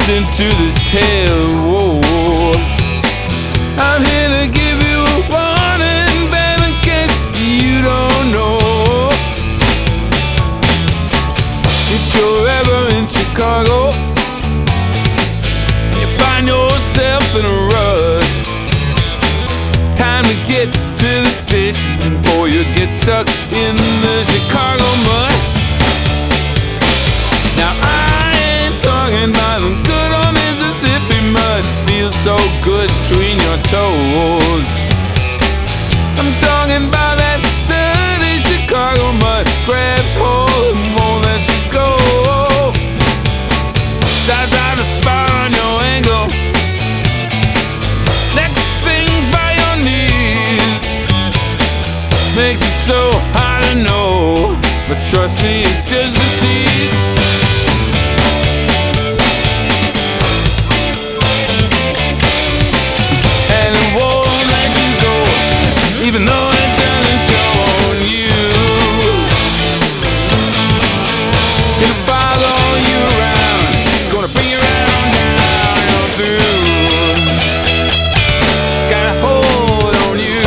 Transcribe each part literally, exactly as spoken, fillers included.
listen to this tale. Whoa. I'm here to give you a warning, baby, in case you don't know. If you're ever in Chicago and you find yourself in a rut, time to get to the station before you get stuck in the Chicago mud. Now I ain't talking about the good old Mississippi mud, feels so good between your toes. I'm talking about that dirty Chicago mud, grabs hold and won't let you go. Starts out a spot on your ankle, next thing by your knees, makes it so hard to know, but trust me, it's just a tease. And it won't let you go, even though it doesn't show on you. Gonna follow you around, gonna bring you around now you're through. It's got a hold on you.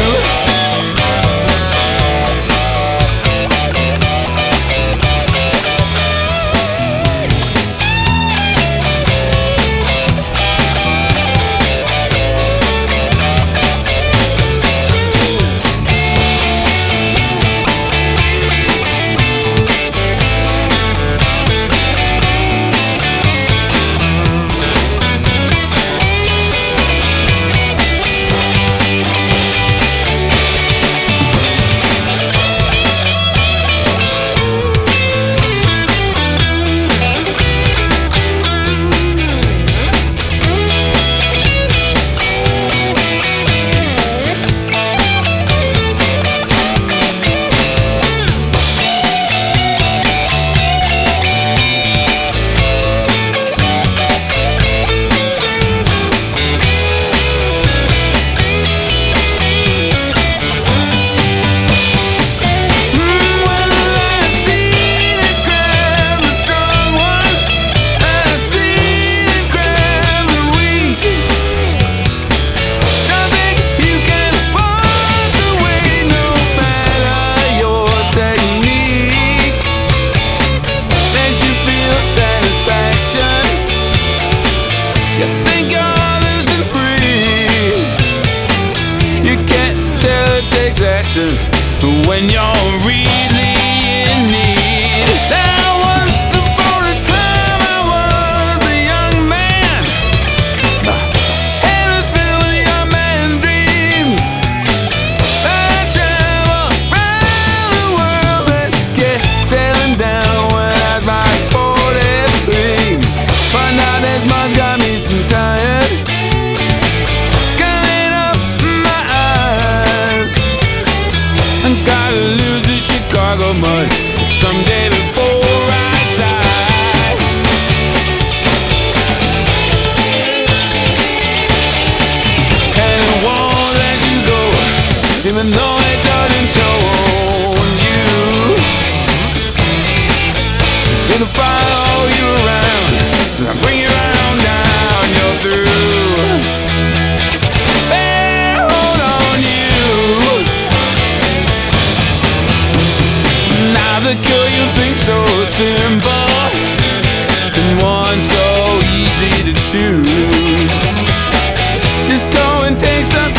Action when you're really in need. Now once upon a time I was a young man, head was filled with young man dreams. I travel around the world and get sailing down when I was my forty-three. But now this much got me so tired, coming up my eyes. Gotta lose the Chicago mud someday before I die. And it won't let you go, even though it doesn't show on you. Gonna follow you around, I'll bring you around now you're through. Hey, hold on you. Now the cure you think so simple, and one so easy to choose. Just go and take some